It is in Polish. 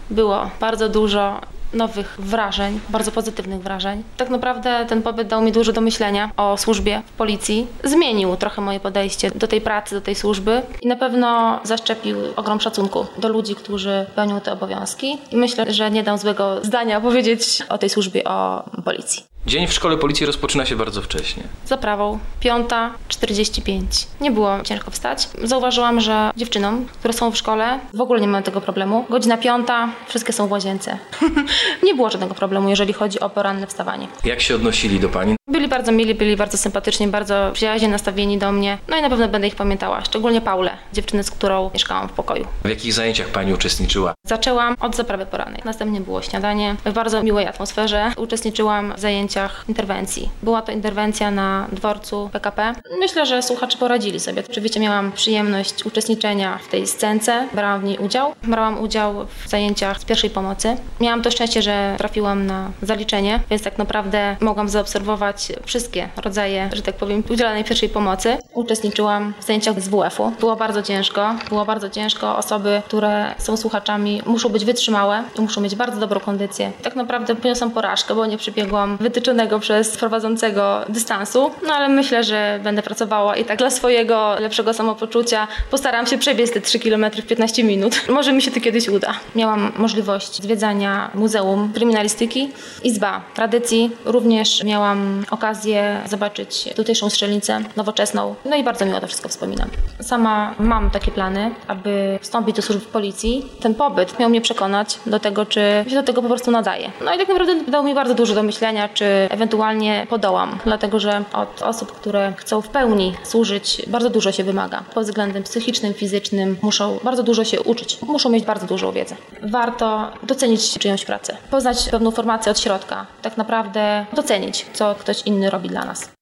Było bardzo dużo nowych wrażeń, bardzo pozytywnych wrażeń. Tak naprawdę ten pobyt dał mi dużo do myślenia o służbie w policji. Zmienił trochę moje podejście do tej pracy, do tej służby i na pewno zaszczepił ogrom szacunku do ludzi, którzy pełnią te obowiązki. I myślę, że nie dam złego zdania powiedzieć o tej służbie, o policji. Dzień w szkole policji rozpoczyna się bardzo wcześnie. Zaprawą 5:45. Nie było ciężko wstać. Zauważyłam, że dziewczynom, które są w szkole, w ogóle nie mają tego problemu. Godzina 5, wszystkie są w łazience. Nie było żadnego problemu, jeżeli chodzi o poranne wstawanie. Jak się odnosili do pani? Byli bardzo mili, byli bardzo sympatyczni, bardzo przyjaźnie nastawieni do mnie. No i na pewno będę ich pamiętała, szczególnie Paulę, dziewczynę, z którą mieszkałam w pokoju. W jakich zajęciach pani uczestniczyła? Zaczęłam od zaprawy porannej. Następnie było śniadanie. W bardzo miłej atmosferze uczestniczyłam w zajęciach interwencji. Była to interwencja na dworcu PKP. Myślę, że słuchacze poradzili sobie. Oczywiście miałam przyjemność uczestniczenia w tej scence. Brałam w niej udział. Brałam udział w zajęciach z pierwszej pomocy. Miałam to szczęście, że trafiłam na zaliczenie, więc tak naprawdę mogłam zaobserwować wszystkie rodzaje, że tak powiem, udzielanej pierwszej pomocy. Uczestniczyłam w zajęciach z WF-u. Było bardzo ciężko. Było bardzo ciężko. Osoby, które są słuchaczami, muszą być wytrzymałe i muszą mieć bardzo dobrą kondycję. Tak naprawdę poniosłam porażkę, bo nie przebiegłam wytyczonego przez prowadzącego dystansu, no ale myślę, że będę pracowała i tak dla swojego lepszego samopoczucia postaram się przebiec te 3 km w 15 minut. Może mi się to kiedyś uda. Miałam możliwość zwiedzania Muzeum Kryminalistyki, Izba Tradycji. Również miałam okazję zobaczyć tutejszą strzelnicę nowoczesną. No i bardzo miło to wszystko wspominam. Sama mam takie plany, aby wstąpić do służby w policji. Ten pobyt miał mnie przekonać do tego, czy się do tego po prostu nadaje. No i tak naprawdę dał mi bardzo dużo do myślenia, czy ewentualnie podołam. Dlatego, że od osób, które chcą w pełni służyć, bardzo dużo się wymaga. Pod względem psychicznym, fizycznym muszą bardzo dużo się uczyć. Muszą mieć bardzo dużą wiedzę. Warto docenić czyjąś pracę. Poznać pewną formację od środka. Tak naprawdę docenić, co ktoś inny robi dla nas.